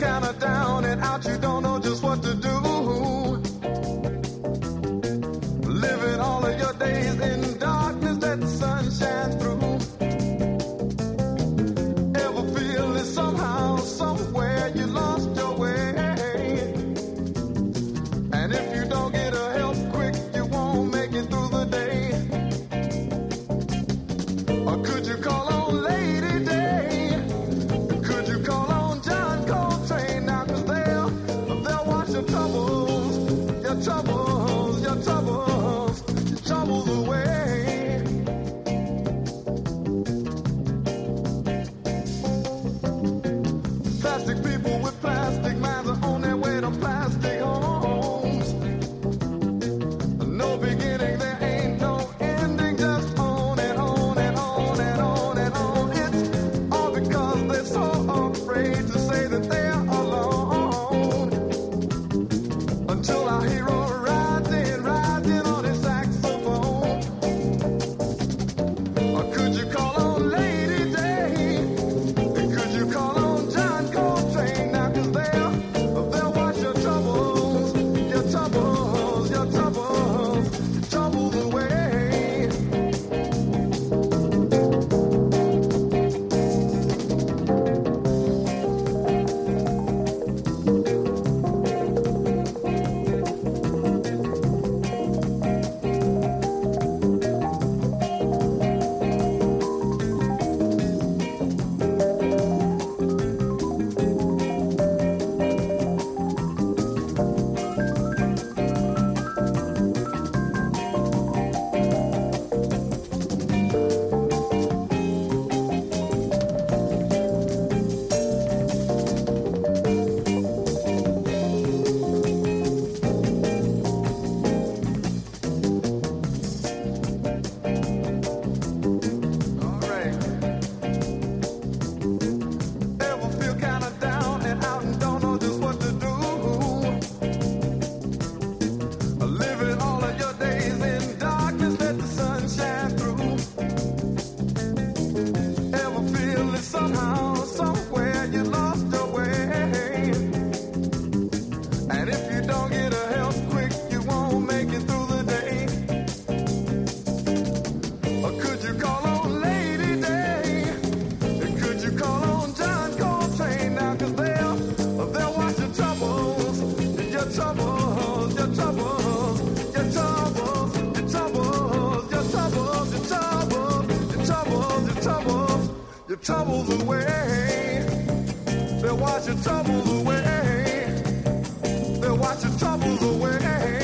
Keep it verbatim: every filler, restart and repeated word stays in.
kind of down and out, you don't know just what to do. Living all of your days in darkness, let the sun shine through. Ever feel that somehow, somewhere you lost your way? And if you don't get a help quick, you won't make it through the day. Or could you call on Lady Day? Could you call on John Coltrane now? 'Cause they'll, they'll wash your troubles, your troubles, your troubles, your troubles away. Plastic people with plastic minds are on their way to plastic homes. No beginning, there ain't no ending, just on and on and on and on and on. It's all because they're so afraid to say that they're alone. Until our hero rides in, rides in on his saxophone. Or could you call on Lady Day? Could you call on John Coltrane now? 'Cause they'll, they'll wash your troubles, your troubles, your troubles, your troubles away. All right. Ever feel kind of down and out and don't know just what to do? Living all of your days in darkness, let the sun shine through. Ever feel that somehow, somewhere you lost your way? And if you don't get a help quick, you won't make it through the day. Or could you call on Lady Day? Could you call on John Coltrane now? 'Cause they'll, they'll wash your troubles, your troubles, your troubles, your troubles, your troubles, your troubles, your troubles, your troubles, your troubles, your troubles away. They'll wash your troubles away. They'll wash your troubles away.